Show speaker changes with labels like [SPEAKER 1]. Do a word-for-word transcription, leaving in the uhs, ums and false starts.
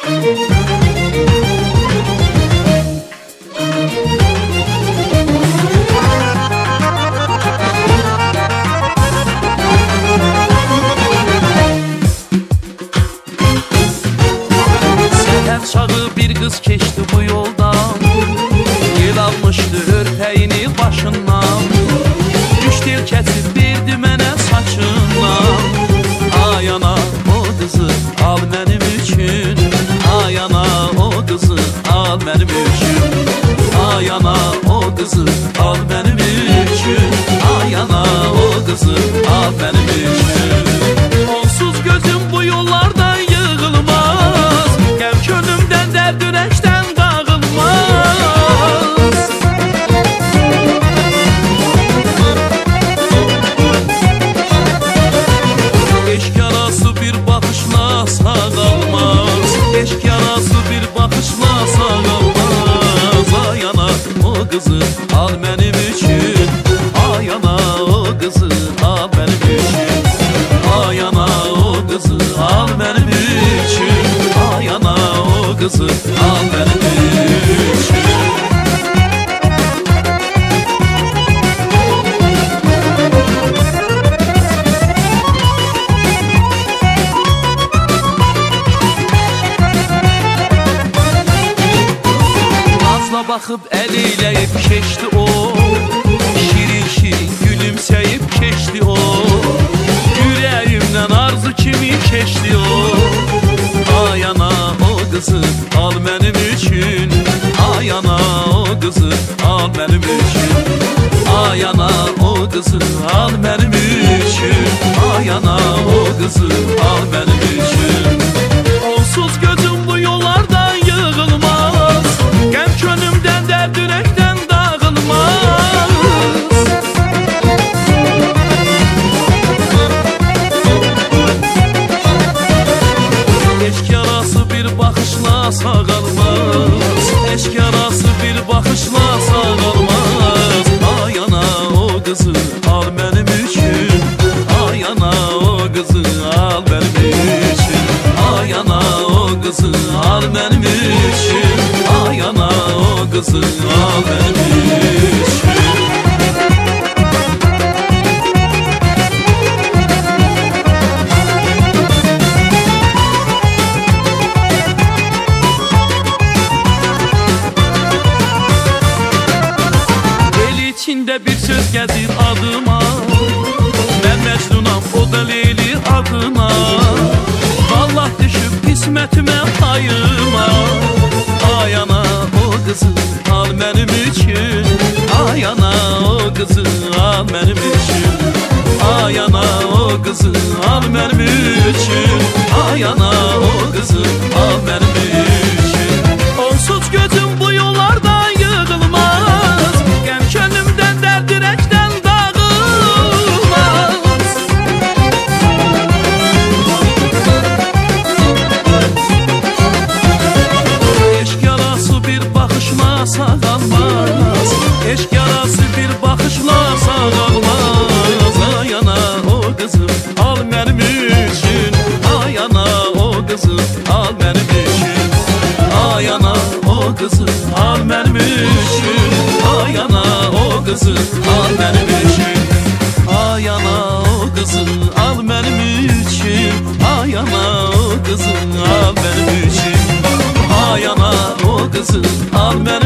[SPEAKER 1] Çağı bir kız keçti bu yoldan, yel almışdı örpeğini başından. Üç tel kesip verdi mənə saçından. Ay ana o kızı al benim üçün, ay ana o kızı al benim üçün, ay ana o kızı al benim üçün, ay ana o kızı al benim üçün. Onsuz gözüm bu yollardan yığılmaz, gəm könlümdən dərd ürəkdən dağılmaz. Eşk yarası bir baxışla sağalmaz, eşk yarası bir baxışla sağalmaz. Ay ana o kızı al benim üçün, ay ana o kızı al benim üçün, ay ana o kızı al benim üçün, ay ana o kızı al benim üçün. Nazla baxıb əl eyləyib keçdi o, şirin şirin gülümsəyib keçdi o, ürəyimdən arzu kimi keçdi o. Ay ana o kızı al benim üçün, ay ana o kızı al benim üçün, ay ana o kızı al benim üçün, ay ana o kızı al benim üçün. Onsuz gözüm bu yollardan yığılmaz, gəm könlümdən dərd ürəkdən dağılmaz. Eşk yarası bir baxışla sağalmaz, eşk yarası bir baxışla sağalmaz. Ay ana o kızı al benim üçün, ay ana o kızı al benim üçün, ay ana o kızı al benim üçün, ay ana o kızı al benim üçün. İçində bir söz gəzir adıma, mən Məcnunam o da Leyli adına. Vallah düşüb qismətimə payıma, ay ana o kızı al benim üçün, ay ana o kızı al benim üçün, ay ana o kızı al benim üçün, ay ana o kızı al benim üçün. Onsuz gözüm bu yollardan yığılmaz, gəm könlümdən dərd ürəkdən dağılmaz. Eşk yarası bir baxışla sağalmaz, eşk yarası bir baxışla sağalmaz. Ay ana o kızı al benim üçün, ay ana o kızı al benim üçün, ay ana o kızı al benim üçün, ay ana o kızı al benim üçün, ay ana o kızı al benim üçün, ay ana o kızı al benim üçün, ay ana o kızı al benim üçün.